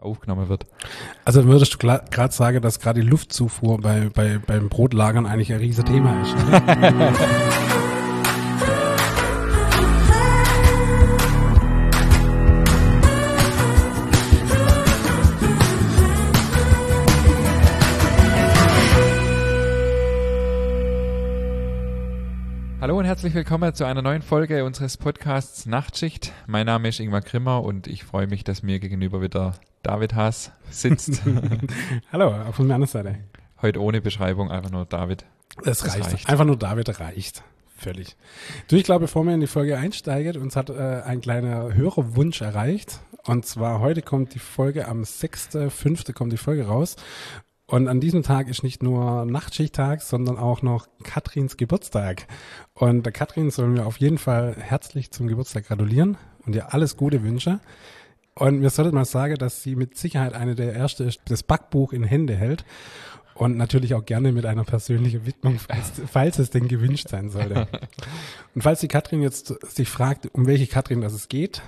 aufgenommen wird. Also würdest du gerade sagen, dass gerade die Luftzufuhr beim Brotlagern eigentlich ein riesen Thema ist, oder? Hallo und herzlich willkommen zu einer neuen Folge unseres Podcasts Nachtschicht. Mein Name ist Ingmar Grimmer und ich freue mich, dass mir gegenüber wieder David Haas sitzt. Hallo, auch von der anderen Seite. Heute ohne Beschreibung, einfach nur David. Es reicht. Einfach nur David reicht. Völlig. Du, ich glaube, bevor wir in die Folge einsteigen, uns hat ein kleiner Hörerwunsch erreicht. Und zwar heute kommt die Folge, am 6.5. kommt die Folge raus. Und an diesem Tag ist nicht nur Nachtschichttag, sondern auch noch Katrins Geburtstag. Und der Katrin sollen wir auf jeden Fall herzlich zum Geburtstag gratulieren und ihr alles Gute wünschen. Und wir sollten mal sagen, dass sie mit Sicherheit eine der Erste ist, das Backbuch in Hände hält. Und natürlich auch gerne mit einer persönlichen Widmung, falls es denn gewünscht sein sollte. Und falls die Katrin jetzt sich fragt, um welche Katrin das es geht,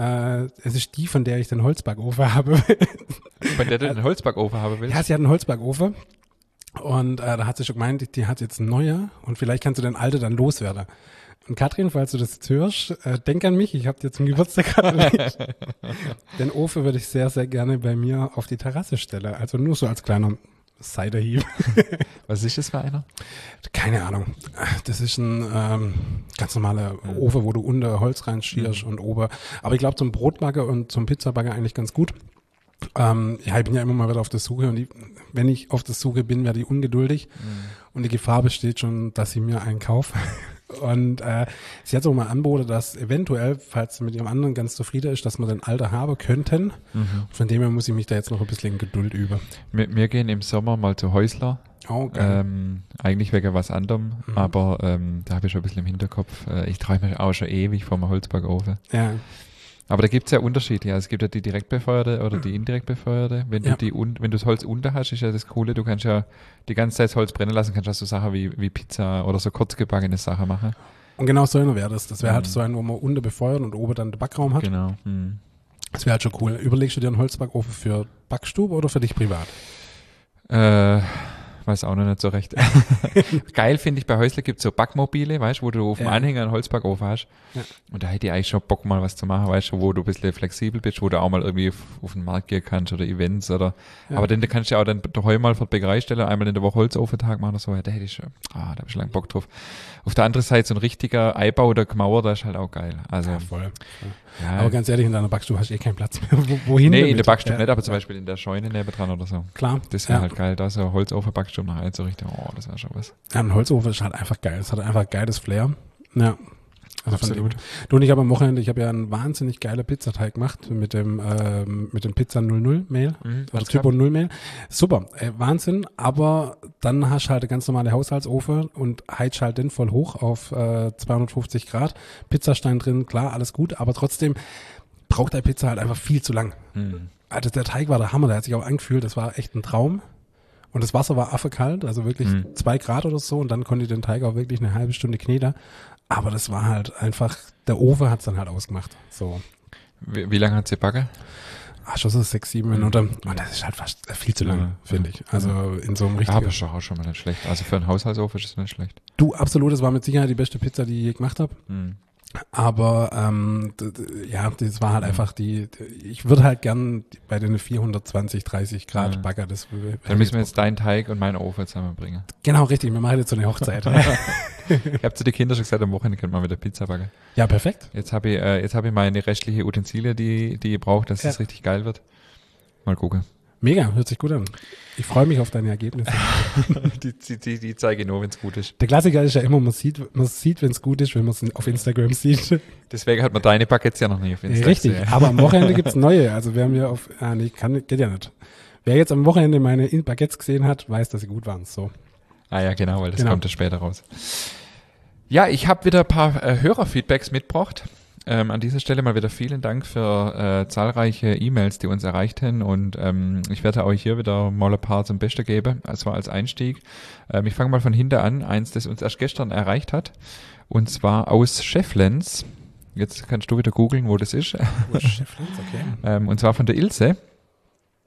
es ist die, von der ich den Holzbackofen habe. Von der du den Holzbackofen haben willst? Ja, sie hat einen Holzbackofen. Und da hat sie schon gemeint, die hat jetzt einen neuer und vielleicht kannst du den alten dann loswerden. Und Katrin, falls du das jetzt hörst, denk an mich, ich habe dir zum Geburtstag gratuliert. Den Ofen würde ich sehr, sehr gerne bei mir auf die Terrasse stellen. Also nur so als kleiner Ciderhieb. Was ist das für einer? Keine Ahnung. Das ist ein ganz normaler Ofen, wo du unter Holz reinschierst und oben. Aber ich glaube zum Brotbagger und zum Pizzabagger eigentlich ganz gut. Ja, ich bin ja immer mal wieder auf der Suche und wenn ich auf der Suche bin, werde ich ungeduldig und die Gefahr besteht schon, dass ich mir einen kaufe. Und sie hat so mal angeboten, dass eventuell, falls sie mit ihrem anderen ganz zufrieden ist, dass wir den alten haben könnten. Von dem her muss ich mich da jetzt noch ein bisschen in Geduld üben. Wir gehen im Sommer mal zu Häusler. Oh, geil. Eigentlich wegen was anderem, aber da habe ich schon ein bisschen im Hinterkopf. Ich träume auch schon ewig vom Holzbackofen. Ja. Aber da gibt es ja Unterschiede. Ja. Es gibt ja die direkt befeuerte oder die indirekt befeuerte. Wenn du wenn du das Holz unter hast, ist ja das Coole, du kannst ja die ganze Zeit das Holz brennen lassen, kannst du so Sachen wie Pizza oder so kurzgebackene Sachen machen. Und genau so einer wäre das. Das wäre halt so ein, wo man unten befeuert und oben dann den Backraum hat. Genau. Das wäre halt schon cool. Überlegst du dir einen Holzbackofen für Backstube oder für dich privat? Weiß auch noch nicht so recht. Geil finde ich, bei Häusler gibt es so Backmobile, weißt du, wo du auf dem Anhänger einen Holzbackofen hast. Ja. Und da hätte ich eigentlich schon Bock, mal was zu machen, weißt du, wo du ein bisschen flexibel bist, wo du auch mal irgendwie auf den Markt gehen kannst oder Events oder. Ja. Aber dann kannst du ja auch dann daheim mal für die Bäckerei stellen, einmal in der Woche Holzofentag machen oder so. Ja, da hätte ich schon, da habe ich schon lange Bock drauf. Auf der anderen Seite so ein richtiger Einbau oder Gemauer, da ist halt auch geil. Also, ja, voll. Ja. Aber ganz ehrlich, in deiner Backstube hast du keinen Platz mehr. Wohin Nee, damit? in der Backstube nicht, aber zum Beispiel in der Scheune nebendran oder so. Klar. Das wäre halt geil. Da ist so Holzofen-Backstube nach so richtig, das wäre schon was. Ja, ein Holzofen ist halt einfach geil. Es hat einfach ein geiles Flair. Ja. Also absolut. Du und ich habe am Wochenende, ich habe ja einen wahnsinnig geilen Pizzateig gemacht mit dem Pizza 00 Mehl, oder Typo 0 Mehl. Super, Wahnsinn, aber dann hast du halt eine ganz normale Haushaltsofen und heizt halt den voll hoch auf 250 Grad. Pizzastein drin, klar, alles gut, aber trotzdem braucht der Pizza halt einfach viel zu lang. Also der Teig war der Hammer, der hat sich auch angefühlt, das war echt ein Traum. Und das Wasser war affekalt, also wirklich 2 Grad oder so und dann konnte ich den Teig auch wirklich eine halbe Stunde kneten. Aber das war halt einfach, der Ofen hat es dann halt ausgemacht. So. Wie lange hat sie backen? Schon so 6, 7 Minuten. Und das ist halt fast viel zu lang, finde ich. Also in so einem richtigen... Aber ist doch auch schon mal nicht schlecht. Also für einen Haushaltsofen ist es nicht schlecht. Du, absolut, das war mit Sicherheit die beste Pizza, die ich je gemacht habe. Aber das war halt einfach ich würde halt gern bei den 420, 30 Grad Bagger. Dann müssen wir jetzt deinen Teig und meinen Ofen zusammenbringen. Genau, richtig. Wir machen jetzt so eine Hochzeit. Ich habe zu den Kindern schon gesagt, am Wochenende können wir mit der Pizza backen. Ja, perfekt. Jetzt hab ich meine restliche Utensilien, die ihr braucht, dass es richtig geil wird. Mal gucken. Mega, hört sich gut an. Ich freue mich auf deine Ergebnisse. die zeige ich nur, wenn es gut ist. Der Klassiker ist ja immer, man sieht wenn es gut ist, wenn man es auf Instagram sieht. Deswegen hat man deine Buckets ja noch nicht auf Instagram. Richtig, aber am Wochenende gibt's neue. Also wer mir geht ja nicht. Wer jetzt am Wochenende meine Baguettes gesehen hat, weiß, dass sie gut waren. So. Ah ja, genau, weil das kommt ja später raus. Ja, ich habe wieder ein paar Hörerfeedbacks mitgebracht. An dieser Stelle mal wieder vielen Dank für zahlreiche E-Mails, die uns erreicht haben und ich werde euch hier wieder mal ein paar zum Besten geben, also als Einstieg. Ich fange mal von hinten an, eins, das uns erst gestern erreicht hat und zwar aus Schefflens. Jetzt kannst du wieder googeln, wo das ist. Schefflens, okay. Und zwar von der Ilse.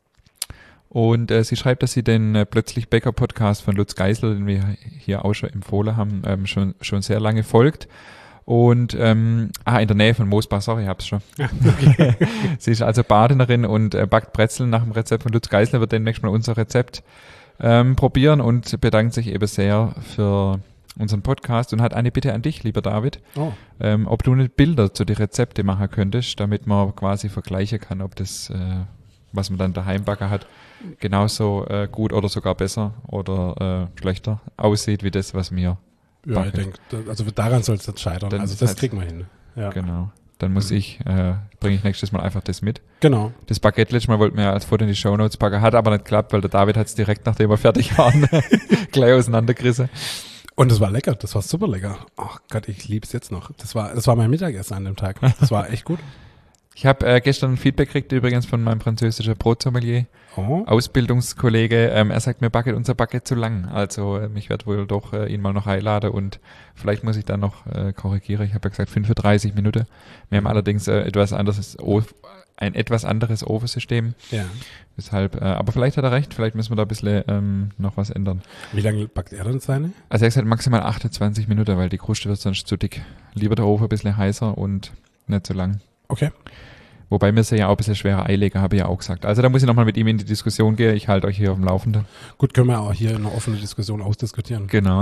Und sie schreibt, dass sie den Plötzlich Bäcker Podcast von Lutz Geisel, den wir hier auch schon empfohlen haben, schon sehr lange folgt. Und in der Nähe von Moosbach, sorry, ich hab's schon. Ja, okay. Sie ist also Badenerin und backt Brezeln nach dem Rezept von Lutz Geisel, wird demnächst mal unser Rezept probieren und bedankt sich eben sehr für unseren Podcast und hat eine Bitte an dich, lieber David, ob du nicht Bilder zu den Rezepte machen könntest, damit man quasi vergleichen kann, ob das, was man dann daheim backen hat, genauso gut oder sogar besser oder schlechter aussieht, wie das, was wir Ja, ich denke, also daran soll es nicht scheitern. Dann also das kriegen wir hin. Ja. Genau. Dann muss bringe ich nächstes Mal einfach das mit. Genau. Das Baguette letztes Mal wollten wir ja als Foto in die Shownotes packen, hat aber nicht geklappt, weil der David hat es direkt, nachdem wir fertig waren, gleich auseinandergerissen. Und es war lecker, das war super lecker. Ach Gott, ich liebe es jetzt noch. Das war mein Mittagessen an dem Tag. Das war echt gut. Ich habe gestern ein Feedback gekriegt, übrigens von meinem französischen Brotsommelier, Ausbildungskollege. Er sagt, mir backet unser Baguette zu lang. Also ich werde wohl doch ihn mal noch einladen und vielleicht muss ich dann noch korrigieren. Ich habe ja gesagt 35 Minuten. Wir haben allerdings ein etwas anderes Ofensystem. Ja. Deshalb, aber vielleicht hat er recht, vielleicht müssen wir da ein bisschen noch was ändern. Wie lange backt er denn seine? Also er hat gesagt maximal 28 Minuten, weil die Kruste wird sonst zu dick. Lieber der Ofen ein bisschen heißer und nicht zu lang. Okay. Wobei mir es ja auch ein bisschen schwerer einlegen, habe ich ja auch gesagt. Also da muss ich nochmal mit ihm in die Diskussion gehen. Ich halte euch hier auf dem Laufenden. Gut, können wir auch hier eine offene Diskussion ausdiskutieren. Genau.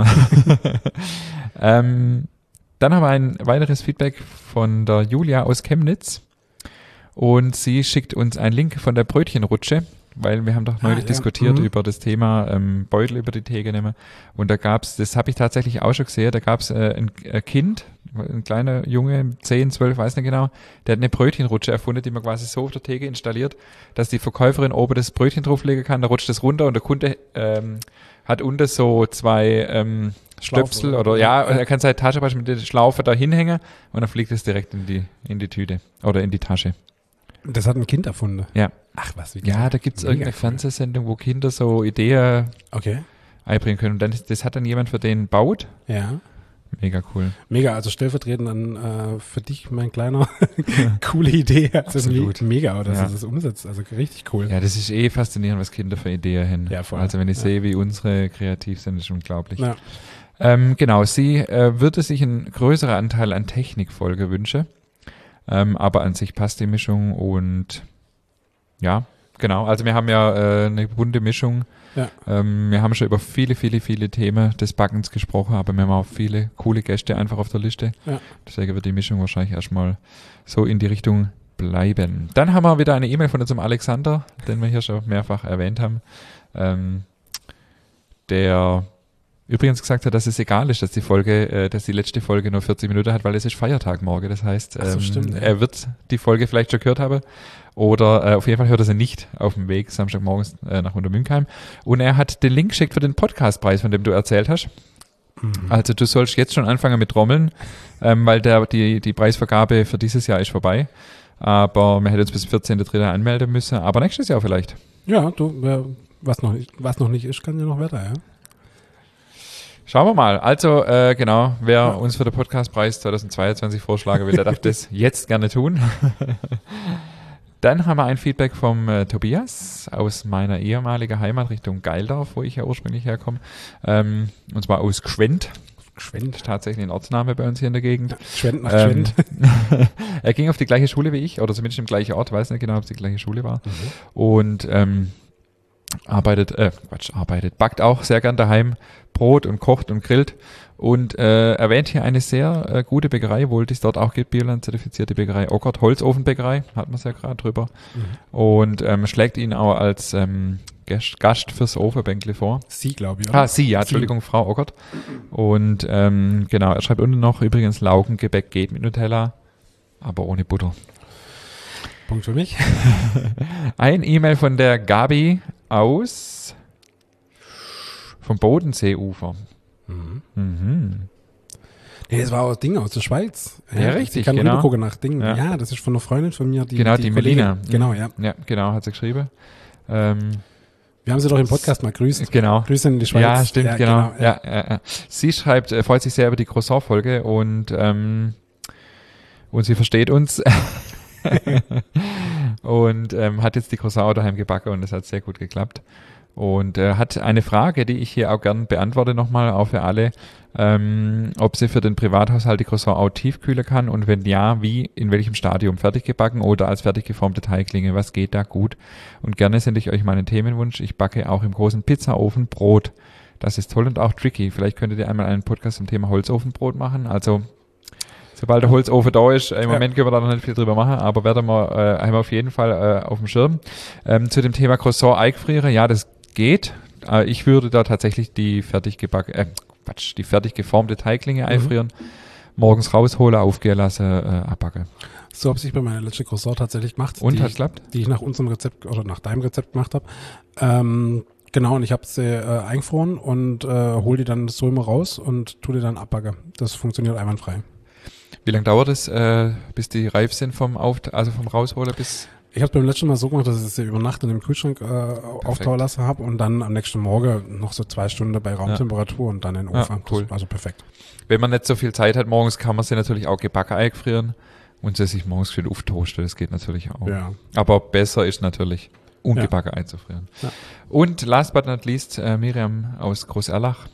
Dann haben wir ein weiteres Feedback von der Julia aus Chemnitz. Und sie schickt uns einen Link von der Brötchenrutsche, weil wir haben doch neulich diskutiert über das Thema Beutel über die Theke nehmen. Und da gab's, das habe ich tatsächlich auch schon gesehen, da gab's ein Kind, ein kleiner Junge, 10, 12, weiß nicht genau, der hat eine Brötchenrutsche erfunden, die man quasi so auf der Theke installiert, dass die Verkäuferin oben das Brötchen drauflegen kann, da rutscht es runter und der Kunde hat unten so zwei Stöpsel oder er kann seine Tasche mit der Schlaufe da hinhängen und dann fliegt es direkt in die Tüte oder in die Tasche. Das hat ein Kind erfunden? Ja. Ach was, wie ja, da gibt's irgendeine Fernsehsendung, wo Kinder so Ideen einbringen können. Und dann, das hat dann jemand für den baut. Ja. Mega cool. Mega, also stellvertretend dann für dich, mein Kleiner, coole Idee. Also mega, oder dass du das umsetzt. Also richtig cool. Ja, das ist faszinierend, was Kinder für Ideen haben. Ja, voll. Also wenn ich sehe, wie unsere kreativ sind, ist unglaublich. Ja. Genau, sie würde sich einen größeren Anteil an Technikfolge wünschen. Aber an sich passt die Mischung und ja, genau. Also wir haben ja eine bunte Mischung. Ja. Wir haben schon über viele Themen des Backens gesprochen, aber wir haben auch viele coole Gäste einfach auf der Liste. Ja. Deswegen wird die Mischung wahrscheinlich erstmal so in die Richtung bleiben. Dann haben wir wieder eine E-Mail von unserem Alexander, den wir hier schon mehrfach erwähnt haben, der übrigens gesagt hat, dass es egal ist, dass die letzte Folge nur 40 Minuten hat, weil es ist Feiertag morgen. Das heißt, er wird die Folge vielleicht schon gehört haben oder auf jeden Fall hört er sie nicht auf dem Weg Samstagmorgens nach Untermünkheim. Und er hat den Link geschickt für den Podcastpreis, von dem du erzählt hast. Mhm. Also du sollst jetzt schon anfangen mit Trommeln, weil die Preisvergabe für dieses Jahr ist vorbei. Aber wir hätten uns bis 14.3. anmelden müssen, aber nächstes Jahr vielleicht. Ja, was noch nicht ist, kann ja noch weiter, ja. Schauen wir mal. Also, genau, wer uns für den Podcastpreis 2022 vorschlagen will, der darf das jetzt gerne tun. Dann haben wir ein Feedback vom Tobias aus meiner ehemaligen Heimat Richtung Geildorf, wo ich ja ursprünglich herkomme. Und zwar aus Gschwend. Gschwend ist tatsächlich ein Ortsname bei uns hier in der Gegend. Ja, Gschwend nach Gschwend. Er ging auf die gleiche Schule wie ich, oder zumindest im gleichen Ort, weiß nicht genau, ob es die gleiche Schule war. Mhm. Und backt auch sehr gern daheim Brot und kocht und grillt und erwähnt hier eine sehr gute Bäckerei, wohl die es dort auch gibt, Bierland-zertifizierte Bäckerei Ockert, Holzofenbäckerei, hat man es ja gerade drüber, und schlägt ihn auch als Gast fürs Ofenbänkle vor. Sie, glaube ich. Oder? Sie, ja, Entschuldigung, Frau Ockert. Und genau, er schreibt unten noch, übrigens Laugengebäck geht mit Nutella, aber ohne Butter. Punkt für mich. Ein E-Mail von der Gabi vom Bodenseeufer. Mhm. Mhm. Nee, das war auch Ding aus der Schweiz. Ja, richtig, ich kann genau. Rübergucken nach Dingen. Ja, das ist von einer Freundin von mir. Die Melina. Genau, ja. Ja, genau, hat sie geschrieben. Wir haben sie doch im Podcast mal grüßt. Genau. Grüße in die Schweiz. Ja, stimmt, ja, genau. Ja. Sie schreibt, freut sich sehr über die Croissant-Folge und sie versteht uns. und hat jetzt die Croissant daheim gebacken und das hat sehr gut geklappt. Und hat eine Frage, die ich hier auch gern beantworte nochmal, auch für alle, ob sie für den Privathaushalt die Croissant auch tiefkühlen kann und wenn ja, wie, in welchem Stadium, fertig gebacken oder als fertig geformte Teiglinge, was geht da gut? Und gerne sende ich euch meinen Themenwunsch, ich backe auch im großen Pizzaofen Brot. Das ist toll und auch tricky. Vielleicht könntet ihr einmal einen Podcast zum Thema Holzofenbrot machen, also sobald der Holzofen da ist, im Moment können wir da noch nicht viel drüber machen, aber werden wir einmal auf jeden Fall auf dem Schirm. Zu dem Thema Croissant eingefrieren, ja, das geht. Ich würde da tatsächlich die fertig geformte Teiglinge einfrieren, morgens rausholen, aufgehen lassen, abbacken. So habe ich bei meiner letzten Croissant tatsächlich gemacht. Und hat geklappt? Die ich nach unserem Rezept oder nach deinem Rezept gemacht habe. Genau, und ich habe sie eingefroren und hole die dann so immer raus und tue die dann abbacken. Das funktioniert einwandfrei. Wie lange dauert es, bis die reif sind vom Rausholen bis... Ich habe beim letzten Mal so gemacht, dass ich sie über Nacht in dem Kühlschrank auftauen lassen habe und dann am nächsten Morgen noch so 2 Stunden bei Raumtemperatur und dann in den Ofen. Cool. Also perfekt. Wenn man nicht so viel Zeit hat morgens, kann man sie natürlich auch gebacken einfrieren und sie sich morgens schön auftoasten. Das geht natürlich auch. Ja. Aber besser ist natürlich, ungebacken einzufrieren. Ja. Und last but not least, Miriam aus Großerlach,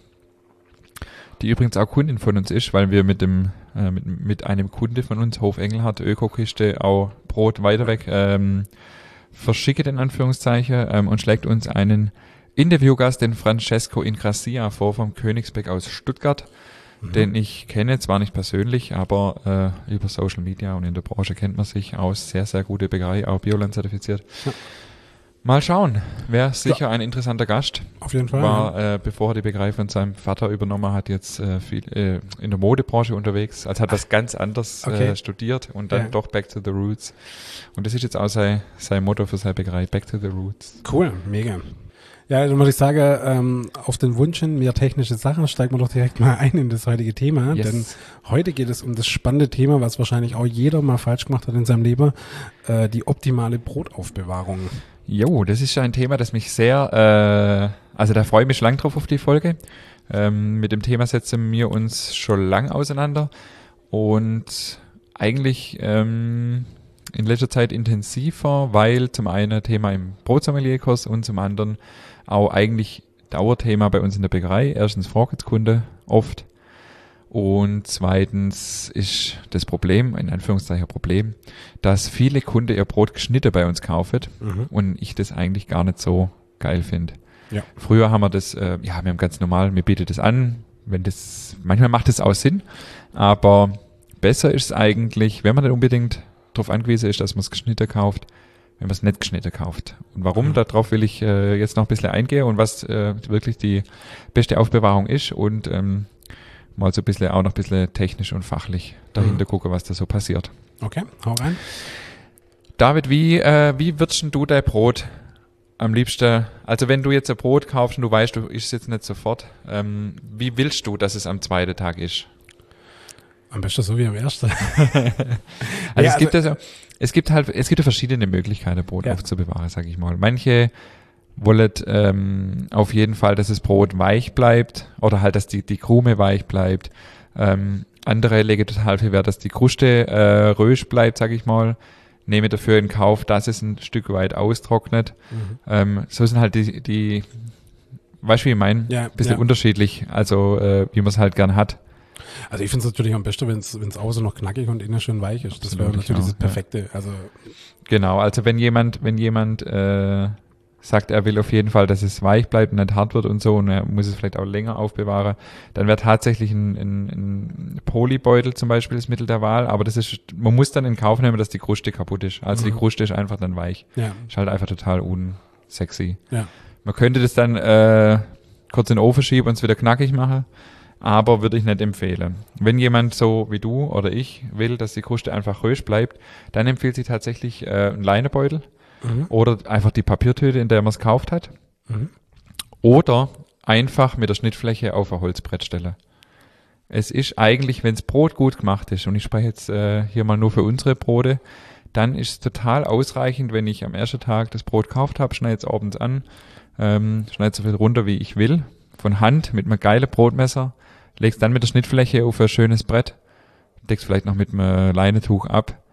die übrigens auch Kundin von uns ist, weil wir mit einem Kunde von uns, Hof Engelhardt, Ökokiste, auch Brot weiter weg, verschickt in Anführungszeichen und schlägt uns einen Interviewgast, den Francesco Ingrassia, vor vom Königsberg aus Stuttgart, den ich kenne, zwar nicht persönlich, aber über Social Media und in der Branche kennt man sich aus. Sehr, sehr gute Bäckerei, auch Bioland zertifiziert. Ja. Mal schauen, wäre sicher ein interessanter Gast. Auf jeden Fall. War, bevor er die Bäckerei von seinem Vater übernommen hat, jetzt viel in der Modebranche unterwegs. Also hat was ganz anderes studiert und dann doch Back to the Roots. Und das ist jetzt auch sein Motto für seine Bäckerei, Back to the Roots. Cool, mega. Ja, dann würde ich sagen, auf den Wunsch hin, mehr technische Sachen, steigen wir doch direkt mal ein in das heutige Thema. Yes. Denn heute geht es um das spannende Thema, was wahrscheinlich auch jeder mal falsch gemacht hat in seinem Leben, die optimale Brotaufbewahrung. Jo, das ist ein Thema, das mich sehr, also da freue ich mich lang drauf auf die Folge. Mit dem Thema setzen wir uns schon lang auseinander und eigentlich in letzter Zeit intensiver, weil zum einen Thema im Brotsommelierkurs und zum anderen auch eigentlich Dauerthema bei uns in der Bäckerei. Erstens Vorratskunde oft und zweitens ist das Problem, in Anführungszeichen Problem, dass viele Kunden ihr Brot geschnitten bei uns kaufen und ich das eigentlich gar nicht so geil finde. Ja. Früher haben wir das, wir haben ganz normal, wir bieten das an, manchmal macht das auch Sinn, aber besser ist es eigentlich, wenn man nicht unbedingt darauf angewiesen ist, dass man es geschnitten kauft, wenn man es nicht geschnitten kauft. Und warum, darauf will ich jetzt noch ein bisschen eingehen und was wirklich die beste Aufbewahrung ist und mal so ein bisschen auch noch ein bisschen technisch und fachlich dahinter gucken, was da so passiert. Okay, hau rein. David, wie würdest du dein Brot am liebsten, also wenn du jetzt ein Brot kaufst und du weißt, du isst es jetzt nicht sofort, wie willst du, dass es am zweiten Tag ist? Am besten so wie am ersten. Es gibt ja verschiedene Möglichkeiten, Brot aufzubewahren, sag ich mal. Manche wollen auf jeden Fall, dass das Brot weich bleibt oder halt, dass die Krume weich bleibt. Andere legen total viel Wert, dass die Kruste rösch bleibt, sag ich mal. Nehme dafür in Kauf, dass es ein Stück weit austrocknet. So sind halt die weißt du, wie ich meine? Ja, bisschen unterschiedlich, also wie man es halt gern hat. Also ich finde es natürlich am besten, wenn es außen noch knackig und innen schön weich ist. Das wäre natürlich das Perfekte. Ja. Also genau, also wenn jemand sagt, er will auf jeden Fall, dass es weich bleibt und nicht hart wird und so und er muss es vielleicht auch länger aufbewahren, dann wäre tatsächlich ein Polybeutel zum Beispiel das Mittel der Wahl, aber man muss dann in Kauf nehmen, dass die Kruste kaputt ist. Also die Kruste ist einfach dann weich. Ja. Ist halt einfach total unsexy. Ja. Man könnte das dann kurz in den Ofen schieben und es wieder knackig machen, aber würde ich nicht empfehlen. Wenn jemand so wie du oder ich will, dass die Kruste einfach rösch bleibt, dann empfiehlt sich tatsächlich ein Leinebeutel. Oder einfach die Papiertüte, in der man es gekauft hat. Oder einfach mit der Schnittfläche auf ein Holzbrett stellen. Es ist eigentlich, wenn das Brot gut gemacht ist, und ich spreche jetzt hier mal nur für unsere Brote, dann ist es total ausreichend, wenn ich am ersten Tag das Brot gekauft habe, schneide es abends an, schneide so viel runter, wie ich will, von Hand mit einem geilen Brotmesser, leg's dann mit der Schnittfläche auf ein schönes Brett, deck's vielleicht noch mit einem Leinetuch ab.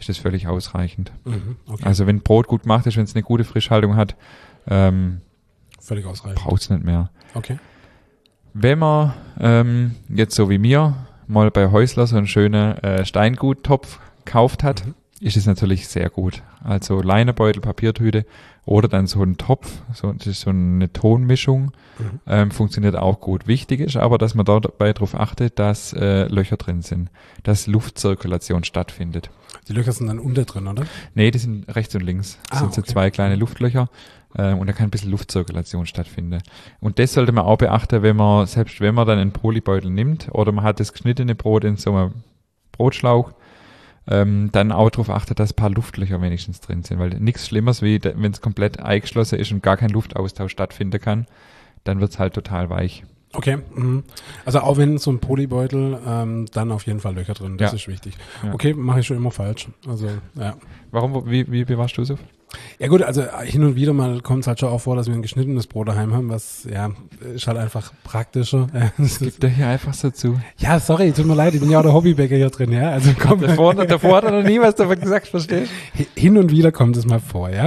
ist das völlig ausreichend. Okay. Also wenn Brot gut gemacht ist, wenn es eine gute Frischhaltung hat, völlig ausreichend. braucht es nicht mehr. Okay. Wenn man jetzt so wie mir mal bei Häusler so einen schönen Steinguttopf gekauft hat, ist es natürlich sehr gut. Also Leinebeutel, Papiertüte oder dann so ein Topf, das ist so eine Tonmischung, funktioniert auch gut. Wichtig ist aber, dass man dabei darauf achtet, dass Löcher drin sind, dass Luftzirkulation stattfindet. Die Löcher sind dann unter drin, oder? Nee, die sind rechts und links. Das sind so okay. 2 kleine Luftlöcher und da kann ein bisschen Luftzirkulation stattfinden. Und das sollte man auch beachten, selbst wenn man dann einen Polybeutel nimmt oder man hat das geschnittene Brot in so einem Brotschlauch, dann auch darauf achten, dass ein paar Luftlöcher wenigstens drin sind, weil nichts Schlimmeres, wie wenn es komplett eingeschlossen ist und gar kein Luftaustausch stattfinden kann, dann wird es halt total weich. Okay, also auch wenn so ein Polybeutel, dann auf jeden Fall Löcher drin, das Ja. ist wichtig. Ja. Okay, mache ich schon immer falsch. Also, ja. Warum, wie bewahrst du es auf? Ja gut, also hin und wieder mal kommt es halt schon auch vor, dass wir ein geschnittenes Brot daheim haben, was, ja, ist halt einfach praktischer. Gibt er hier einfach so zu? Ja, sorry, tut mir leid, ich bin ja auch der Hobbybäcker hier drin, ja. Also komm, Davor hat er noch nie was davon gesagt, verstehst du? hin und wieder kommt es mal vor, ja.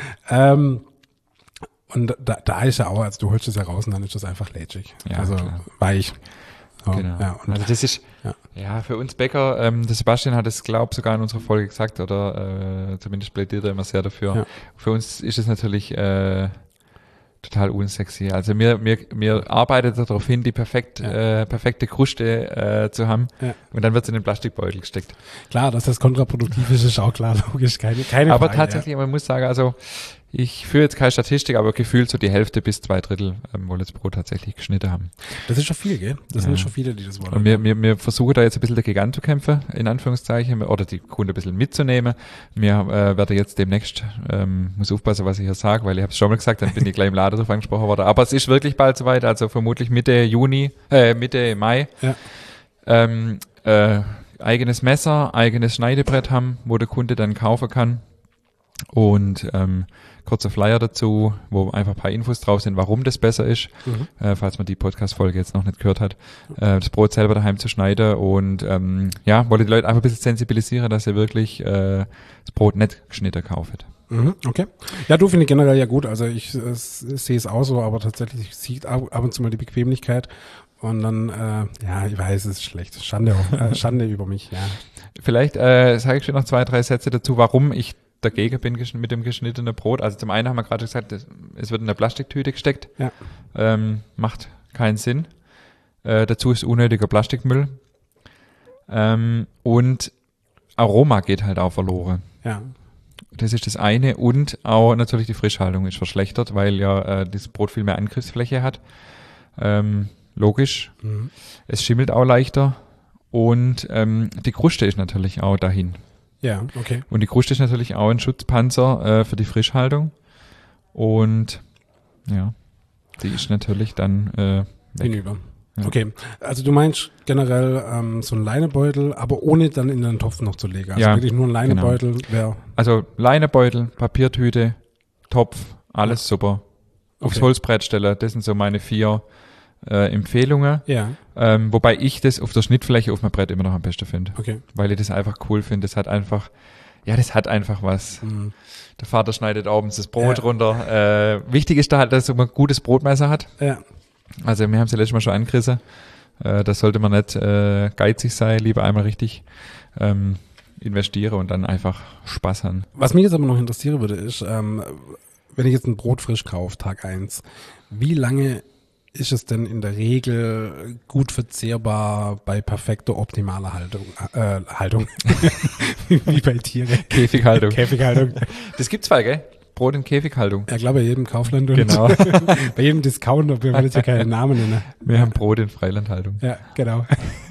Und da ist ja auch, also du holst es ja raus und dann ist das einfach lätschig. Ja, also klar. weich. So, Genau. ja, und Also das ist, ja, für uns Bäcker, der Sebastian hat es, glaube ich, sogar in unserer Folge gesagt, oder zumindest plädiert er immer sehr dafür. Ja. Für uns ist es natürlich total unsexy. Also wir arbeiten darauf hin, die perfekte Kruste zu haben und dann wird es in den Plastikbeutel gesteckt. klar, dass das kontraproduktiv ist, ist auch klar, logisch, keine Aber Frage, tatsächlich, man muss sagen, also ich führe jetzt keine Statistik, aber gefühlt so die Hälfte bis 2/3 wollen das Brot tatsächlich geschnitten haben. Das ist schon viel, gell? Das sind schon viele, die das wollen. Und wir versuchen da jetzt ein bisschen dagegen anzukämpfen, in Anführungszeichen, oder die Kunden ein bisschen mitzunehmen. Wir werden jetzt demnächst, muss aufpassen, was ich hier sage, weil ich habe es schon mal gesagt, dann bin ich gleich im Laden drauf angesprochen worden. Aber es ist wirklich bald soweit, also vermutlich Mitte Mai. Ja. Eigenes Messer, eigenes Schneidebrett haben, wo der Kunde dann kaufen kann. Und kurzer Flyer dazu, wo einfach ein paar Infos drauf sind, warum das besser ist, falls man die Podcast-Folge jetzt noch nicht gehört hat, das Brot selber daheim zu schneiden und wollte die Leute einfach ein bisschen sensibilisieren, dass sie wirklich das Brot nicht geschnitten kaufen. Okay. Ja, du finde ich generell ja gut. Also ich sehe es auch so, aber tatsächlich sieht ab und zu mal die Bequemlichkeit und dann, ich weiß, es ist schlecht. Schande über mich, ja. Vielleicht sage ich dir noch 2, 3 Sätze dazu, warum ich dagegen bin mit dem geschnittenen Brot. Also zum einen haben wir gerade gesagt, es wird in eine Plastiktüte gesteckt. Ja. Macht keinen Sinn. Dazu ist unnötiger Plastikmüll. Und Aroma geht halt auch verloren. Ja. Das ist das eine. Und auch natürlich die Frischhaltung ist verschlechtert, weil ja das Brot viel mehr Angriffsfläche hat. Logisch. Es schimmelt auch leichter. Und die Kruste ist natürlich auch dahin. Ja, okay. Und die Kruste ist natürlich auch ein Schutzpanzer für die Frischhaltung. Und ja, die ist natürlich dann weg. Hinüber. Ja. Okay, also du meinst generell so ein Leinebeutel, aber ohne dann in den Topf noch zu legen. Also Ja, wirklich nur ein Leinebeutel wäre... Also Leinebeutel, Papiertüte, Topf, alles super. Aufs Okay. Holzbrett stellen, das sind so meine 4 Empfehlungen. Ja, Wobei ich das auf der Schnittfläche auf meinem Brett immer noch am besten finde. okay. Weil ich das einfach cool finde. Das hat einfach was. Der Vater schneidet abends das Brot runter. Wichtig ist da halt, dass man ein gutes Brotmesser hat. Ja, Also wir haben es ja letztes Mal schon angerissen. Da sollte man nicht geizig sein, lieber einmal richtig investieren und dann einfach Spaß haben. was mich jetzt aber noch interessieren würde, ist, wenn ich jetzt ein Brot frisch kaufe, Tag 1, wie lange ist es denn in der Regel gut verzehrbar bei perfekter, optimaler Haltung? Wie bei Tieren. Käfighaltung. Käfighaltung. Das gibt's zwar, gell? Brot in Käfighaltung. Ja, klar, bei jedem Kaufland und Genau. bei jedem Discounter, wir wollen jetzt ja keinen Namen nennen. Wir haben Brot in Freilandhaltung. Ja, genau.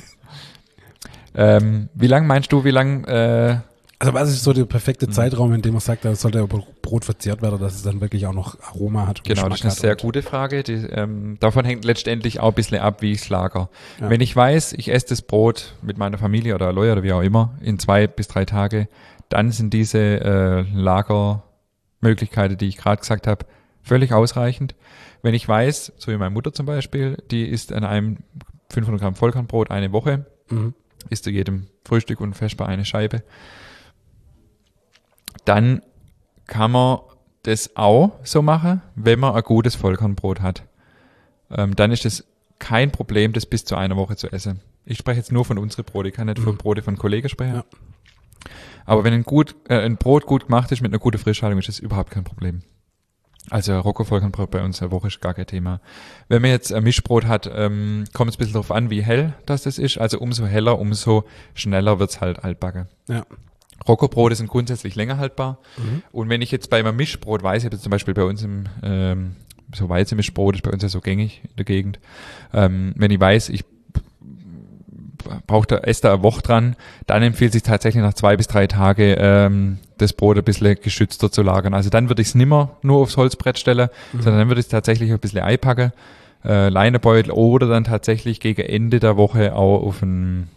Wie lang meinst du, Also was ist so der perfekte Zeitraum, in dem man sagt, da sollte Brot verzehrt werden, dass es dann wirklich auch noch Aroma hat? und Genau, das ist Geschmack eine sehr hat gute Frage. Davon hängt letztendlich auch ein bisschen ab, wie ich es lager. Ja. Wenn ich weiß, ich esse das Brot mit meiner Familie oder Leute oder wie auch immer in 2 bis 3 Tage, dann sind diese Lagermöglichkeiten, die ich gerade gesagt habe, völlig ausreichend. Wenn ich weiß, so wie meine Mutter zum Beispiel, die isst an einem 500 Gramm Vollkornbrot eine Woche, isst zu jedem Frühstück und Vesper eine Scheibe. dann kann man das auch so machen, wenn man ein gutes Vollkornbrot hat. Dann ist es kein Problem, das bis zu einer Woche zu essen. Ich spreche jetzt nur von unseren Broten, ich kann nicht von Brote von Kollegen sprechen. Ja. Aber wenn ein Brot gut gemacht ist mit einer guten Frischhaltung, ist das überhaupt kein Problem. Also Rocco-Vollkornbrot bei uns eine Woche ist gar kein Thema. Wenn man jetzt ein Mischbrot hat, kommt es ein bisschen darauf an, wie hell das ist. Also umso heller, umso schneller wird's halt altbacken. Ja. Rocco-Brote sind grundsätzlich länger haltbar. Und wenn ich jetzt bei einem Mischbrot weiß, ich habe jetzt zum Beispiel bei uns so Weizenmischbrot ist bei uns ja so gängig in der Gegend. Wenn ich weiß, ich esse da eine Woche dran, dann empfiehlt sich tatsächlich nach 2 bis 3 Tage das Brot ein bisschen geschützter zu lagern. Also dann würde ich es nimmer nur aufs Holzbrett stellen, sondern dann würde ich es tatsächlich ein bisschen einpacken, Leinebeutel oder dann tatsächlich gegen Ende der Woche auch auf einen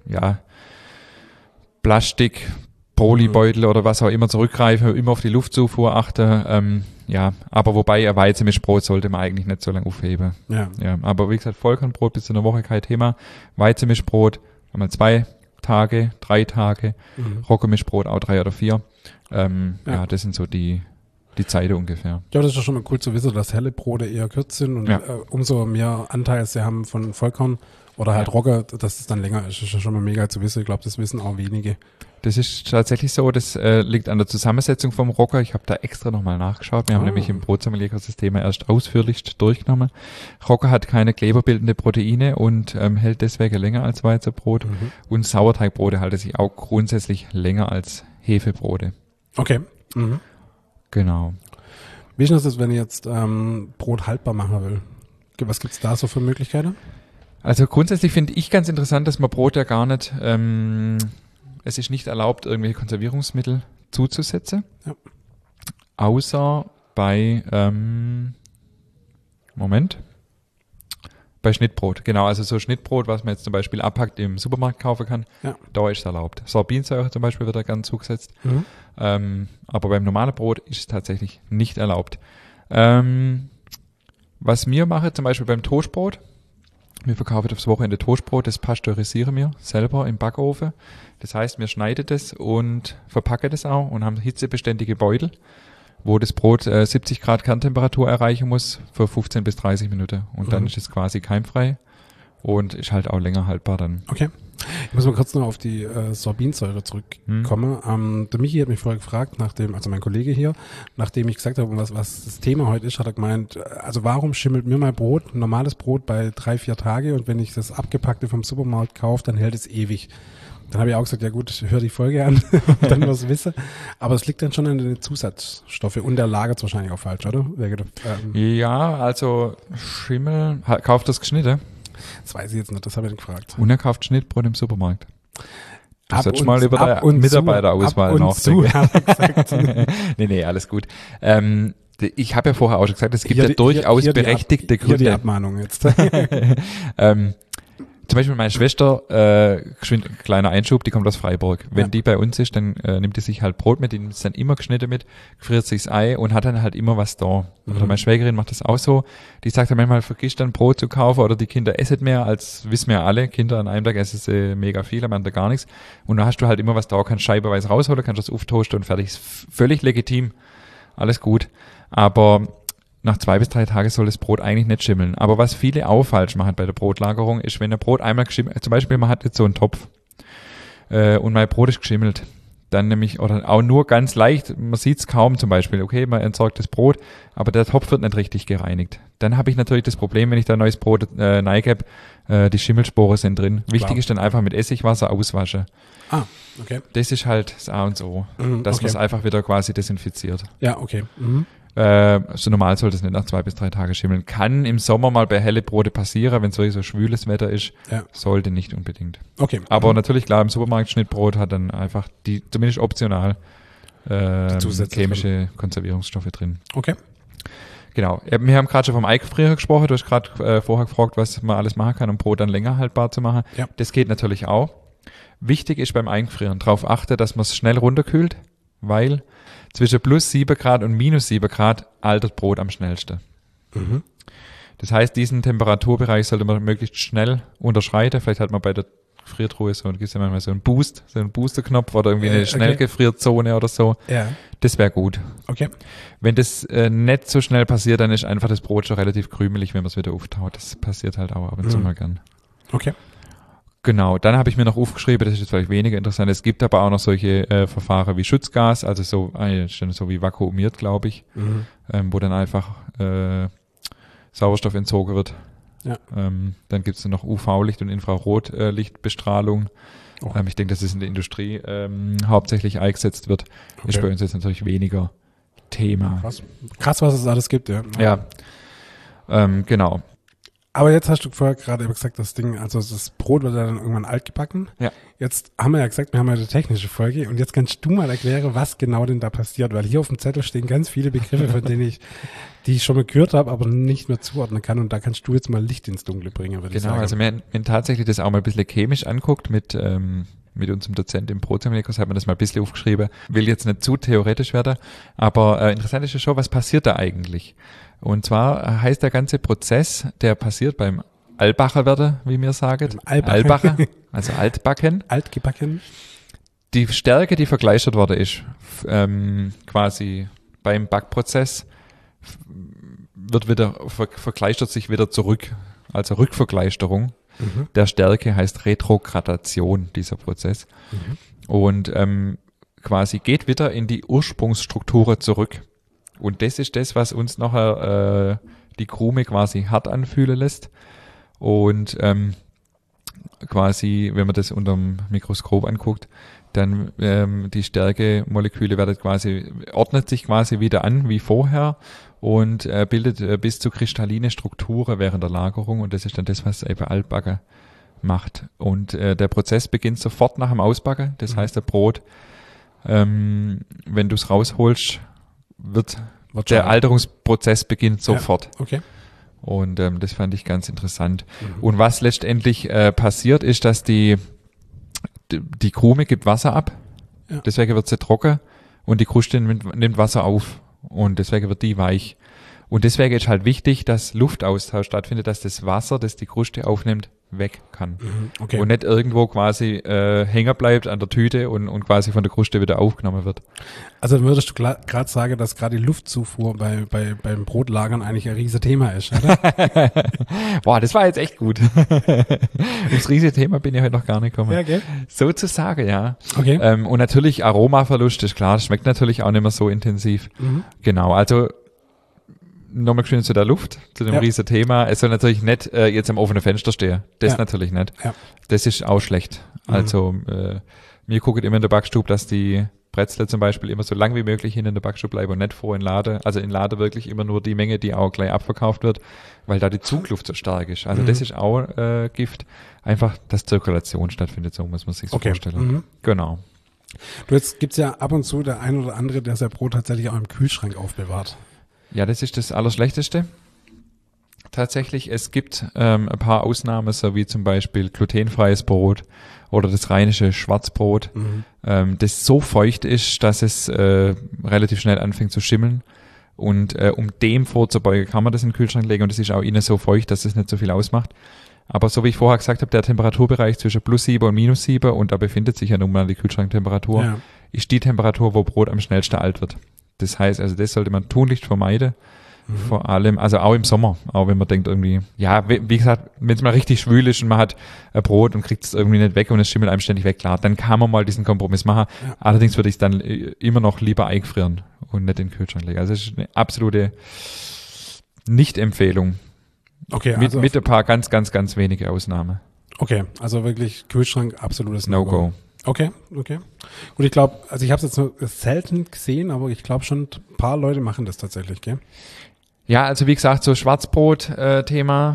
Plastik, Polybeutel oder was auch immer zurückgreifen, immer auf die Luftzufuhr achten. Aber wobei ein Weizenmischbrot sollte man eigentlich nicht so lange aufheben. Ja, aber wie gesagt, Vollkornbrot bis zu einer Woche kein Thema. Weizenmischbrot einmal 2 Tage, 3 Tage. Roggenmischbrot auch 3 oder 4. Das sind so die Zeiten ungefähr. Ja, das ist ja schon mal cool zu wissen, dass helle Brote eher kürzer sind und umso mehr Anteil sie haben von Vollkorn oder halt Rogge, dass es dann länger ist. Das ist ja schon mal mega zu wissen. Ich glaube, das wissen auch wenige. Das ist tatsächlich so, das liegt an der Zusammensetzung vom Rogge. Ich habe da extra nochmal nachgeschaut. Wir haben nämlich im Brotsommelier-Kurs das Thema erst ausführlichst durchgenommen. Rogge hat keine kleberbildende Proteine und hält deswegen länger als Weizenbrot. Und Sauerteigbrote halten sich auch grundsätzlich länger als Hefebrote. Okay. Genau. Wie ist das, wenn ich jetzt Brot haltbar machen will? Was gibt's da so für Möglichkeiten? Also grundsätzlich finde ich ganz interessant, dass man Brot ja gar nicht, es ist nicht erlaubt, irgendwelche Konservierungsmittel zuzusetzen. Ja. Außer bei, bei Schnittbrot. Genau, also so Schnittbrot, was man jetzt zum Beispiel abpackt im Supermarkt kaufen kann, da ist es erlaubt. Sorbinsäure zum Beispiel wird da gern zugesetzt. Aber beim normalen Brot ist es tatsächlich nicht erlaubt. Was wir machen, zum Beispiel beim Toastbrot, wir verkaufen aufs Wochenende Toastbrot, das pasteurisieren wir selber im Backofen. Das heißt, wir schneiden das und verpacken das auch und haben hitzebeständige Beutel, wo das Brot 70 Grad Kerntemperatur erreichen muss für 15 bis 30 Minuten. Und dann ist es quasi keimfrei und ist halt auch länger haltbar dann. Okay. Ich muss mal kurz noch auf die Sorbinsäure zurückkommen. Der Michi hat mich vorher gefragt, also mein Kollege hier, nachdem ich gesagt habe, was das Thema heute ist, hat er gemeint, also warum schimmelt mir mein Brot, normales Brot bei 3-4 Tage und wenn ich das abgepackte vom Supermarkt kaufe, dann hält es ewig. Dann habe ich auch gesagt, ja gut, hör die Folge an, dann wirst du wissen. Aber es liegt dann schon an den Zusatzstoffen und der lagert wahrscheinlich auch falsch, oder? Ja, also Schimmel, kauft das geschnitten? Das weiß ich jetzt nicht, das habe ich nicht gefragt. Und er kauft Schnittbrot im Supermarkt. Du solltest mal über deine Mitarbeiterauswahl nachdenken. Nee, alles gut. Ich habe ja vorher auch schon gesagt, es gibt ja durchaus berechtigte Gründe. Hier die Abmahnung jetzt. Zum Beispiel meine Schwester, kleiner Einschub, die kommt aus Freiburg. Wenn die bei uns ist, dann nimmt die sich halt Brot mit, die nimmt es dann immer geschnitten mit, friert sich das Ei und hat dann halt immer was da. Oder meine Schwägerin macht das auch so. Die sagt dann manchmal, vergiss dann Brot zu kaufen oder die Kinder essen mehr, als wissen wir ja alle. Kinder an einem Tag essen sie mega viel, am anderen gar nichts. Und dann hast du halt immer was da, kannst scheibenweise rausholen, kannst das auftoasten und fertig. Ist völlig legitim. Alles gut. Aber nach 2 bis 3 Tagen soll das Brot eigentlich nicht schimmeln. Aber was viele auch falsch machen bei der Brotlagerung, ist, wenn ein Brot einmal geschimmelt, zum Beispiel man hat jetzt so einen Topf und mein Brot ist geschimmelt, dann nämlich, oder auch nur ganz leicht, man sieht es kaum zum Beispiel, okay, man entsorgt das Brot, aber der Topf wird nicht richtig gereinigt. Dann habe ich natürlich das Problem, wenn ich da neues Brot reingebe, die Schimmelsporen sind drin. Wichtig ist dann einfach mit Essigwasser auswaschen. Ah, okay. Das ist halt das A und O, dass man es einfach wieder quasi desinfiziert. Ja, okay. So normal sollte es nicht nach 2 bis 3 Tage schimmeln. Kann im Sommer mal bei helle Brote passieren, wenn es wirklich so schwüles Wetter ist. Ja. Sollte nicht unbedingt. Okay. Aber natürlich, klar, im Supermarkt Schnittbrot hat dann einfach zumindest optional, chemische Konservierungsstoffe drin. Okay. Genau. Wir haben gerade schon vom Eingefrieren gesprochen. Du hast gerade vorher gefragt, was man alles machen kann, um Brot dann länger haltbar zu machen. Ja. Das geht natürlich auch. Wichtig ist beim Eingefrieren darauf achten, dass man es schnell runterkühlt, weil zwischen plus 7 Grad und minus 7 Grad altert Brot am schnellsten. Das heißt, diesen Temperaturbereich sollte man möglichst schnell unterschreiten. Vielleicht hat man bei der Gefriertruhe, so, gibt es ja manchmal so einen Booster-Knopf oder irgendwie eine Schnellgefrierzone oder so. Ja. Das wäre gut. Okay. Wenn das nicht so schnell passiert, dann ist einfach das Brot schon relativ krümelig, wenn man es wieder auftaut. Das passiert halt auch ab und zu mal gern. Okay. Genau, dann habe ich mir noch aufgeschrieben, das ist jetzt vielleicht weniger interessant, es gibt aber auch noch solche Verfahren wie Schutzgas, also so wie vakuumiert, glaube ich, wo dann einfach Sauerstoff entzogen wird. Ja. Dann gibt es noch UV-Licht und Infrarotlichtbestrahlung. Oh. Ich denke, dass es in der Industrie hauptsächlich eingesetzt wird. Okay. Ist bei uns jetzt natürlich weniger Thema. Krass, was es alles gibt, ja. Ja, genau. Aber jetzt hast du vorher gerade gesagt, das Ding, also das Brot wird ja dann irgendwann altgebacken. Ja. Jetzt haben wir ja gesagt, wir haben ja eine technische Folge und jetzt kannst du mal erklären, was genau denn da passiert, weil hier auf dem Zettel stehen ganz viele Begriffe, von denen die ich schon mal gehört habe, aber nicht mehr zuordnen kann und da kannst du jetzt mal Licht ins Dunkle bringen, würde ich sagen. Genau, also wir haben tatsächlich das auch mal ein bisschen chemisch anguckt mit unserem Dozent im Brotthermikers, hat man das mal ein bisschen aufgeschrieben. Will jetzt nicht zu theoretisch werden, aber interessant ist ja schon, was passiert da eigentlich? Und zwar heißt der ganze Prozess, der passiert beim Altbacher, wie wir sagen. Altbacher, also Altbacken. Altgebacken. Die Stärke, die vergleichert worden ist, quasi beim Backprozess, vergleichert sich wieder zurück, also Rückvergleicherung. Der Stärke heißt Retrogradation, dieser Prozess. Und quasi geht wieder in die Ursprungsstrukturen zurück. Und das ist das, was uns nachher die Krume quasi hart anfühlen lässt. Und quasi, wenn man das unter dem Mikroskop anguckt, dann die Stärkemoleküle ordnet sich quasi wieder an wie vorher und bildet bis zu kristalline Strukturen während der Lagerung. Und das ist dann das, was eben Altbacken macht. Und der Prozess beginnt sofort nach dem Ausbacken. Das heißt, der Brot, wenn du es rausholst, der Alterungsprozess beginnt sofort. Ja, okay. Und das fand ich ganz interessant. Und was letztendlich passiert, ist, dass die Krume gibt Wasser ab. Ja. Deswegen wird sie trocken und die Kruste nimmt Wasser auf. Und deswegen wird die weich. Und deswegen ist halt wichtig, dass Luftaustausch stattfindet, dass das Wasser, das die Kruste aufnimmt, weg kann. Okay. Und nicht irgendwo quasi hängen bleibt an der Tüte und quasi von der Kruste wieder aufgenommen wird. Also würdest du gerade sagen, dass gerade die Luftzufuhr beim Brotlagern eigentlich ein riesiges Thema ist, oder? Boah, das war jetzt echt gut. Ums riesige Thema bin ich heute noch gar nicht gekommen. Ja, okay. Sozusagen, ja. Okay. Und natürlich Aromaverlust, ist klar, das schmeckt natürlich auch nicht mehr so intensiv. Genau, also nochmal schön zu der Luft, zu dem riesen Thema. Es soll natürlich nicht jetzt am offenen Fenster stehen. Das natürlich nicht. Ja. Das ist auch schlecht. Also wir gucken immer in der Backstube, dass die Brezel zum Beispiel immer so lang wie möglich in der Backstube bleiben und nicht vor in Lade. Also in Lade wirklich immer nur die Menge, die auch gleich abverkauft wird, weil da die Zugluft so stark ist. Also das ist auch Gift. Einfach, dass Zirkulation stattfindet, so muss man sich so vorstellen. Genau. Du, jetzt gibt's ja ab und zu der ein oder andere, der sein Brot tatsächlich auch im Kühlschrank aufbewahrt. Ja, das ist das Allerschlechteste. Tatsächlich, es gibt ein paar Ausnahmen, so wie zum Beispiel glutenfreies Brot oder das rheinische Schwarzbrot, das so feucht ist, dass es relativ schnell anfängt zu schimmeln. Und um dem vorzubeugen, kann man das in den Kühlschrank legen und es ist auch innen so feucht, dass es nicht so viel ausmacht. Aber so wie ich vorher gesagt habe, der Temperaturbereich zwischen +7 und -7, und da befindet sich ja nun mal die Kühlschranktemperatur, ist die Temperatur, wo Brot am schnellsten alt wird. Das heißt, also das sollte man tunlichst vermeiden. Vor allem, also auch im Sommer, auch wenn man denkt irgendwie, ja, wie gesagt, wenn es mal richtig schwül ist und man hat ein Brot und kriegt es irgendwie nicht weg und es schimmelt einem ständig weg, klar, dann kann man mal diesen Kompromiss machen. Ja. Allerdings würde ich es dann immer noch lieber eingefrieren und nicht in den Kühlschrank legen. Also es ist eine absolute Nicht-Empfehlung. Okay, also mit ein paar ganz, ganz, ganz wenige Ausnahmen. Okay, also wirklich Kühlschrank, absolutes No-Go. Okay. Gut, ich glaube, also ich habe es jetzt nur selten gesehen, aber ich glaube schon, ein paar Leute machen das tatsächlich, gell? Ja, also wie gesagt, so Schwarzbrot-Thema,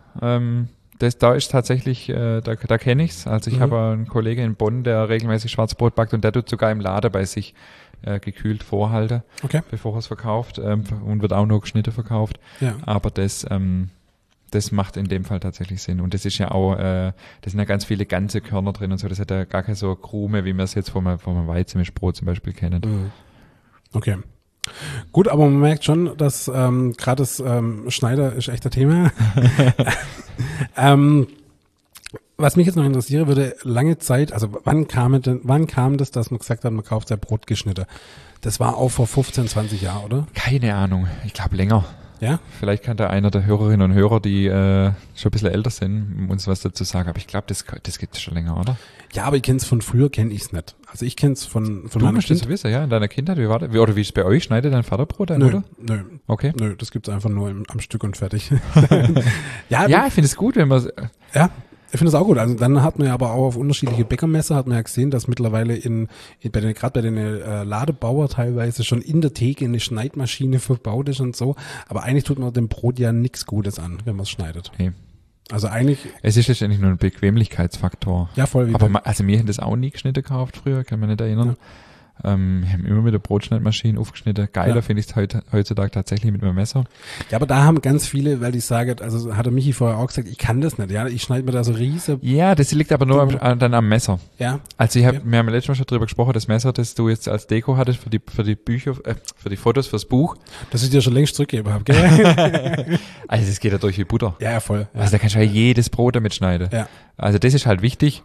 da ist tatsächlich, da kenne ich's. Also ich habe einen Kollegen in Bonn, der regelmäßig Schwarzbrot backt und der tut sogar im Laden bei sich gekühlt vorhalten, bevor er es verkauft, und wird auch nur geschnitten verkauft. Ja. Aber das macht in dem Fall tatsächlich Sinn. Und das ist ja auch, da sind ja ganz viele ganze Körner drin und so. Das hat ja gar keine so Krume, wie wir es jetzt vom Weizenmischbrot zum Beispiel kennen. Okay. Gut, aber man merkt schon, dass gerade das Schneider ist echt ein Thema. Was mich jetzt noch interessieren würde, lange Zeit, also wann kam das, dass man gesagt hat, man kauft sein Brot geschnitten? Das war auch vor 15, 20 Jahren, oder? Keine Ahnung, ich glaube länger. Ja? Vielleicht kann da einer der Hörerinnen und Hörer, die schon ein bisschen älter sind, uns was dazu sagen. Aber ich glaube, das gibt es schon länger, oder? Ja, aber ich kenne es von früher, kenne ich es nicht. Also ich kenne es von Du meiner musst das wissen, ja, in deiner Kindheit. Oder wie ist es bei euch? Schneidet dein Vater Brot ein, oder? Nö, Okay. nö, das gibt's einfach nur am Stück und fertig. Ja, ich finde es gut, wenn man Ja, ich finde es auch gut. Also dann hat man ja aber auch auf unterschiedliche Bäckermesser hat man ja gesehen, dass mittlerweile gerade bei den Ladebauer teilweise schon in der Theke eine Schneidmaschine verbaut ist und so. Aber eigentlich tut man dem Brot ja nichts Gutes an, wenn man es schneidet. Nee. Also eigentlich, Es ist letztendlich nur ein Bequemlichkeitsfaktor. ja voll. Aber wir haben das auch nie geschnitten gekauft früher, kann man nicht erinnern. Wir haben immer mit der Brotschneidmaschine aufgeschnitten. Geiler finde ich es heutzutage tatsächlich mit meinem Messer. Ja, aber da haben ganz viele, weil die sagen, also hat der Michi vorher auch gesagt, ich kann das nicht. Ja, ich schneide mir da so riese. Ja, das liegt aber nur dann am Messer. Ja. Also wir haben letztes Mal schon drüber gesprochen, das Messer, das du jetzt als Deko hattest für die Bücher, für die Fotos, fürs Buch. Das ich dir schon längst zurückgegeben habe, gell? Also das geht ja durch wie Butter. Ja, voll. Ja. Also da kannst du ja jedes Brot damit schneiden. Ja. Also das ist halt wichtig.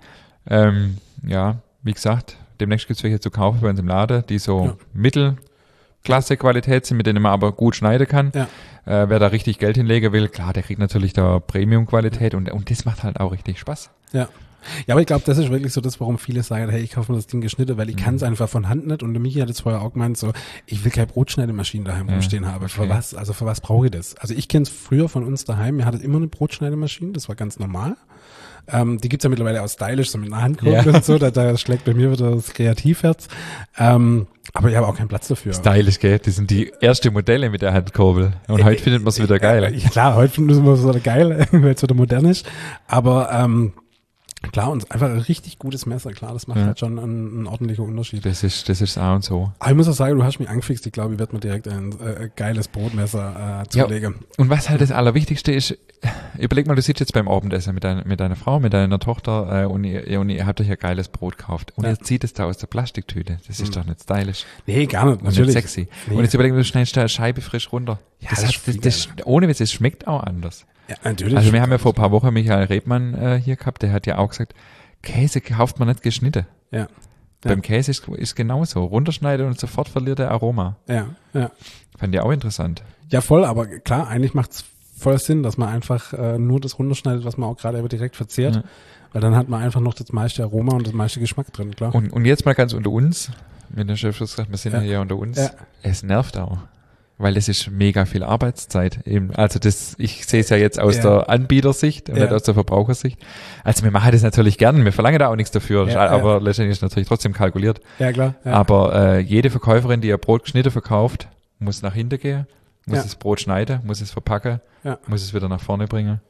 Ja, wie gesagt, demnächst gibt es welche zu kaufen bei uns im Laden, die so Mittelklasse-Qualität sind, mit denen man aber gut schneiden kann. Ja. Wer da richtig Geld hinlegen will, klar, der kriegt natürlich da Premium-Qualität und das macht halt auch richtig Spaß. Ja. Ja, aber ich glaube, das ist wirklich so das, warum viele sagen, hey, ich kaufe mir das Ding geschnitten, weil ich kann es einfach von Hand nicht. Und der Michi hat es vorher auch gemeint, so, ich will keine Brotschneidemaschine daheim rumstehen haben. okay. Für was? Also für was brauche ich das? Also ich kenne es früher von uns daheim, wir hatten immer eine Brotschneidemaschine, das war ganz normal. Die gibt's ja mittlerweile auch stylisch, so mit einer Handkurbel und so, da schlägt bei mir wieder das Kreativherz. Aber ich habe auch keinen Platz dafür. Stylisch, gell? Das sind die ersten Modelle mit der Handkurbel. Und heute findet man es wieder geil. Ja, klar, heute finden wir es wieder geil, weil es wieder modern ist. Aber klar, und einfach ein richtig gutes Messer, klar, das macht halt schon einen ordentlichen Unterschied. Das ist A und so. Aber ich muss auch sagen, du hast mich angefixt, ich glaube, ich werde mir direkt ein geiles Brotmesser zulegen. Und was halt das Allerwichtigste ist, überleg mal, du sitzt jetzt beim Abendessen mit deiner Frau, mit deiner Tochter und ihr habt euch ein geiles Brot gekauft und ihr zieht es da aus der Plastiktüte. Das ist doch nicht stylisch. Nee, gar nicht, Und natürlich. nicht sexy. Nee. Und jetzt überleg mal, du schneidest da eine Scheibe frisch runter. Ja, das ohne Witz, es schmeckt auch anders. Ja, natürlich. Also wir haben ja vor ein paar Wochen Michael Rebmann hier gehabt, der hat ja auch gesagt, Käse kauft man nicht geschnitten. Ja. Beim Käse ist genauso. Runterschneiden und sofort verliert der Aroma. Ja. Fand ich auch interessant. Ja, voll, aber klar, eigentlich macht's voll Sinn, dass man einfach nur das runterschneidet, was man auch gerade direkt verzehrt. Ja. Weil dann hat man einfach noch das meiste Aroma und das meiste Geschmack drin, klar. Und jetzt mal ganz unter uns, wenn der Chef sagt, wir sind ja hier unter uns, es nervt auch. Weil es ist mega viel Arbeitszeit eben. Also ich sehe es ja jetzt aus der Anbietersicht und nicht aus der Verbrauchersicht. Also wir machen das natürlich gern, wir verlangen da auch nichts dafür, aber letztendlich ist es natürlich trotzdem kalkuliert. Ja, klar. Ja. Aber jede Verkäuferin, die ihr Brot geschnitten verkauft, muss nach hinten gehen, muss das Brot schneiden, muss es verpacken, muss es wieder nach vorne bringen.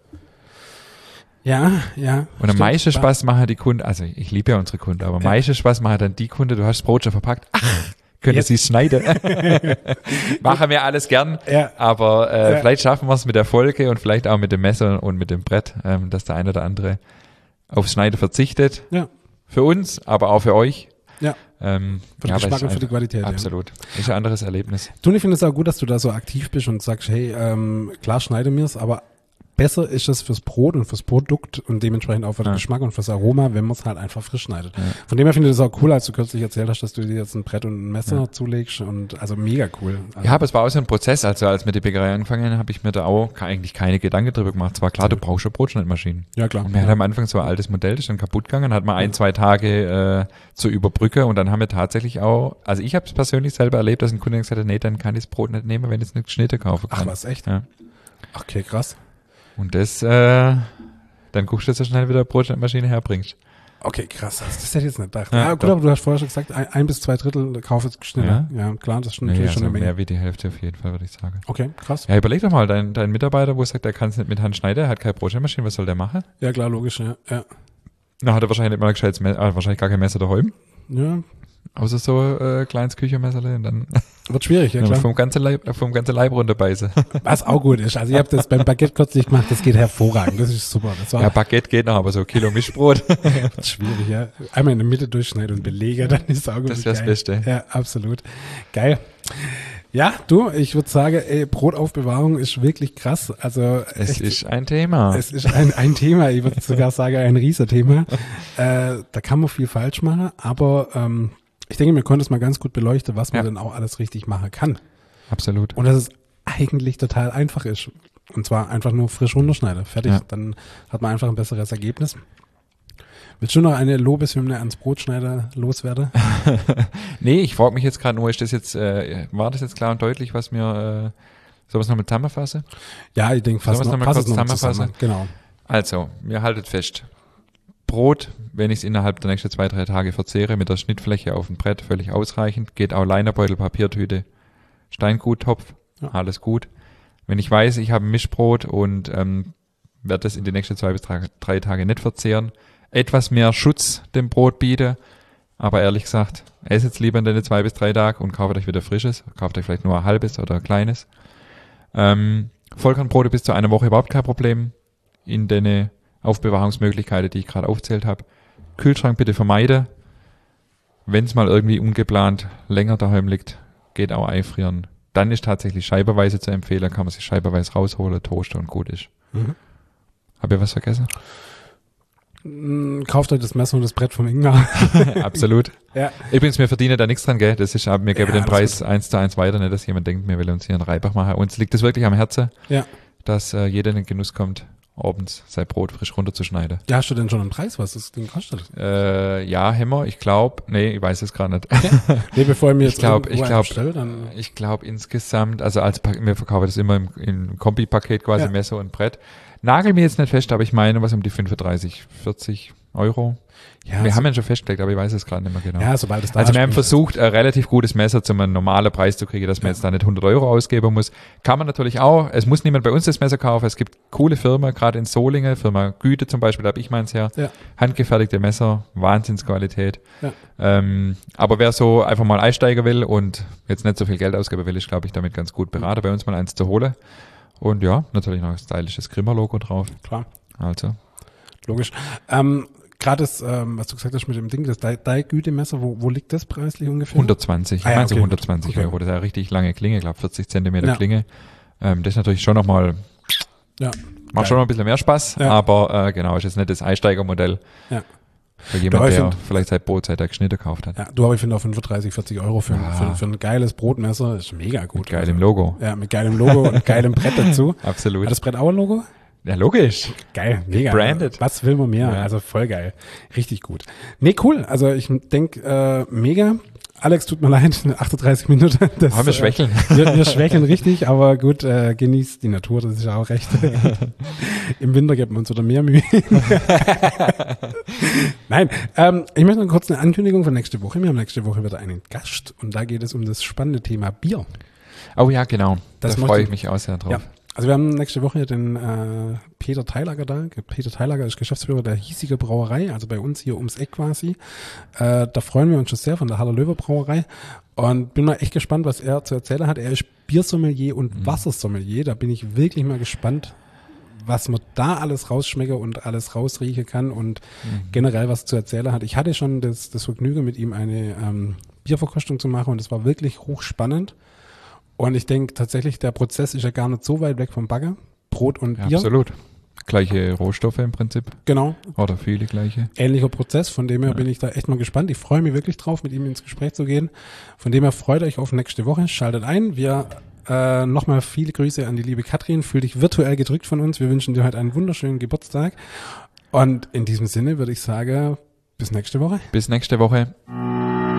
Ja. Und am meisten Spaß machen die Kunden, also ich liebe ja unsere Kunden, aber am meisten Spaß machen dann die Kunden, du hast das Brot schon verpackt, können Sie es schneiden? Machen wir alles gern, aber vielleicht schaffen wir es mit der Folge und vielleicht auch mit dem Messer und mit dem Brett, dass der eine oder andere aufs Schneiden verzichtet. Ja. Für uns, aber auch für euch. Ja. Für den Geschmack und für die Qualität. Absolut. Ist ein anderes Erlebnis. Du, ich finde es auch gut, dass du da so aktiv bist und sagst, hey, klar schneide mir es, aber besser ist es fürs Brot und fürs Produkt und dementsprechend auch für den Geschmack und fürs Aroma, wenn man es halt einfach frisch schneidet. Ja. Von dem her finde ich das auch cool, als du kürzlich erzählt hast, dass du dir jetzt ein Brett und ein Messer zulegst und also mega cool. Also ja, aber es war auch so ein Prozess, also als wir die Bäckerei angefangen habe ich mir da auch eigentlich keine Gedanken drüber gemacht. Es war klar, du brauchst schon Brotschneidmaschinen. Ja, klar. Und wir hatten am Anfang so ein altes Modell, das ist dann kaputt gegangen, hat man 1-2 Tage zu überbrücken und dann haben wir tatsächlich auch, also ich habe es persönlich selber erlebt, dass ein Kunde gesagt hat, nee, dann kann ich das Brot nicht nehmen, wenn ich es nicht geschnitten kaufen kann. Ach, was, echt? Ja. Okay, krass. Und das, dann guckst du, dass du schnell wieder eine Brotschneidmaschine herbringst. Okay, krass. Das hätte ich jetzt nicht gedacht. Ja, gut, aber du hast vorher schon gesagt, 1 bis 2 Drittel Kauf ist geschnitten. Ja, klar, das ist natürlich schon eine Menge. Mehr wie die Hälfte auf jeden Fall, würde ich sagen. Okay, krass. Ja, überleg doch mal, dein Mitarbeiter, wo sagt, er kann es nicht mit Hand schneiden, er hat keine Brotschneidmaschine, was soll der machen? Ja, klar, logisch, ja. Na, hat er wahrscheinlich nicht mal ein gescheites Messer, wahrscheinlich gar kein Messer daheim. Ja. Außer so kleines Küchenmesserle und dann wird schwierig, ja klar. Vom ganzen Leib runterbeißen. Was auch gut ist. Also ich habe das beim Baguette kürzlich gemacht, das geht hervorragend, das ist super. Das war Baguette geht noch, aber so Kilo Mischbrot. Wird schwierig, ja. Einmal in der Mitte durchschneiden und belege, dann ist es auch gut. Das wäre das Beste. Ja, absolut. Geil. Ja, du, ich würde sagen, Brotaufbewahrung ist wirklich krass. Also Es ist ein Thema. Es ist ein Thema, ich würde sogar sagen, ein Riesenthema. Da kann man viel falsch machen, aber ich denke, wir konnten es mal ganz gut beleuchten, was man denn auch alles richtig machen kann. Absolut. Und dass es eigentlich total einfach ist. Und zwar einfach nur frisch runterschneiden. Fertig. Ja. Dann hat man einfach ein besseres Ergebnis. Willst du noch eine Lobeshymne ans Brotschneider loswerden? Nee, ich frage mich jetzt gerade nur, ist das jetzt, war das jetzt klar und deutlich, was mir, soll ich es noch mit zusammenfassen? Ja, ich denke, fast noch kurz zusammenfassen. Genau. Also, ihr haltet fest. Brot, wenn ich es innerhalb der nächsten 2-3 Tage verzehre, mit der Schnittfläche auf dem Brett, völlig ausreichend. Geht auch Linerbeutel, Papiertüte, Steinguttopf, alles gut. Wenn ich weiß, ich habe ein Mischbrot und werde das in die nächsten 2 bis 3 Tage nicht verzehren, etwas mehr Schutz dem Brot biete, aber ehrlich gesagt, esst jetzt lieber in den 2 bis 3 Tagen und kauft euch wieder frisches, kauft euch vielleicht nur ein halbes oder ein kleines. Vollkornbrote bis zu einer Woche überhaupt kein Problem in den Aufbewahrungsmöglichkeiten, die ich gerade aufzählt habe. Kühlschrank bitte vermeide. Wenn es mal irgendwie ungeplant länger daheim liegt, geht auch einfrieren. Dann ist tatsächlich scheibenweise zu empfehlen, kann man sich scheibenweise rausholen, toasten und gut ist. Habe ich was vergessen? Kauft euch das Messer und das Brett vom Ingmar. Absolut. Ja. Übrigens, wir verdienen da nichts dran, gell? Das ist, mir gebe den Preis 1:1 weiter, nicht, dass jemand denkt, wir will uns hier einen Reibach machen. Uns liegt es wirklich am Herzen, dass jeder in den Genuss kommt, abends sein Brot frisch runterzuschneiden. Ja, hast du denn schon einen Preis, was das Ding kostet? Ja, Hämmer, ich glaube, nee, ich weiß es gerade nicht. Okay. Nee, bevor ich mir jetzt bestelle, dann... Ich glaube insgesamt, also wir verkaufen das immer im Kombi-Paket quasi, Messer und Brett. Nagel mir jetzt nicht fest, aber ich meine, was um die 35, 40 Euro. Ja, wir haben ja schon festgelegt, aber ich weiß es gerade nicht mehr genau. Ja, sobald es da Also wir haben versucht, ein relativ gutes Messer zu einem normalen Preis zu kriegen, dass man jetzt da nicht 100 Euro ausgeben muss. Kann man natürlich auch. Es muss niemand bei uns das Messer kaufen. Es gibt coole Firmen, gerade in Solingen, Firma Güte zum Beispiel, da habe ich meins her. Ja. Handgefertigte Messer, Wahnsinnsqualität. Ja. Aber wer so einfach mal einsteigen will und jetzt nicht so viel Geld ausgeben will, ist, glaube ich, damit ganz gut beraten, bei uns mal eins zu holen. Und ja, natürlich noch ein stylisches Grimmer-Logo drauf. Klar. Also. Logisch. Gerade das, was du gesagt hast mit dem Ding, das Gütemesser, wo liegt das preislich ungefähr? 120, okay. 120 Euro. Das ist eine richtig lange Klinge, ich glaube 40 Zentimeter Klinge. Das ist natürlich schon nochmal, macht schon noch ein bisschen mehr Spaß, aber genau, ist jetzt nicht das Einsteigermodell. Ja. Für jemand, der vielleicht seit Brotzeit geschnitten gekauft hat. Ja, du, aber ich finde auch 35, 40 Euro für ein geiles Brotmesser ist mega gut. Mit geilem Logo. Ja, mit geilem Logo und geilem Brett dazu. Absolut. Hat das Brett auch ein Logo? Ja, logisch. Geil, mega. Branded. Was will man mehr? Ja. Also voll geil. Richtig gut. Nee, cool. Also ich denke, mega. Alex, tut mir leid, 38 Minuten. Das, wir schwächeln. Wir schwächeln richtig, aber gut, genießt die Natur, das ist ja auch recht. Im Winter geben wir uns wieder mehr Mühe. Nein, ich möchte noch kurz eine Ankündigung für nächste Woche. Wir haben nächste Woche wieder einen Gast und da geht es um das spannende Thema Bier. Oh ja, genau. Da freue ich mich auch sehr drauf. Ja. Also wir haben nächste Woche den Peter Theilager da. Peter Theilager ist Geschäftsführer der Hiesiger Brauerei, also bei uns hier ums Eck quasi. Da freuen wir uns schon sehr von der Haller-Löwer Brauerei und bin mal echt gespannt, was er zu erzählen hat. Er ist Biersommelier und Wassersommelier. Da bin ich wirklich mal gespannt, was man da alles rausschmecken und alles rausriechen kann und generell was zu erzählen hat. Ich hatte schon das Vergnügen, mit ihm eine Bierverkostung zu machen und es war wirklich hochspannend. Und ich denke tatsächlich, der Prozess ist ja gar nicht so weit weg vom Bagger. Brot und Bier. Absolut. Gleiche Rohstoffe im Prinzip. Genau. Oder viele gleiche. Ähnlicher Prozess, von dem her bin ich da echt mal gespannt. Ich freue mich wirklich drauf, mit ihm ins Gespräch zu gehen. Von dem her freut euch auf nächste Woche. Schaltet ein. Wir nochmal viele Grüße an die liebe Katrin. Fühl dich virtuell gedrückt von uns. Wir wünschen dir heute einen wunderschönen Geburtstag. Und in diesem Sinne würde ich sagen, bis nächste Woche. Bis nächste Woche.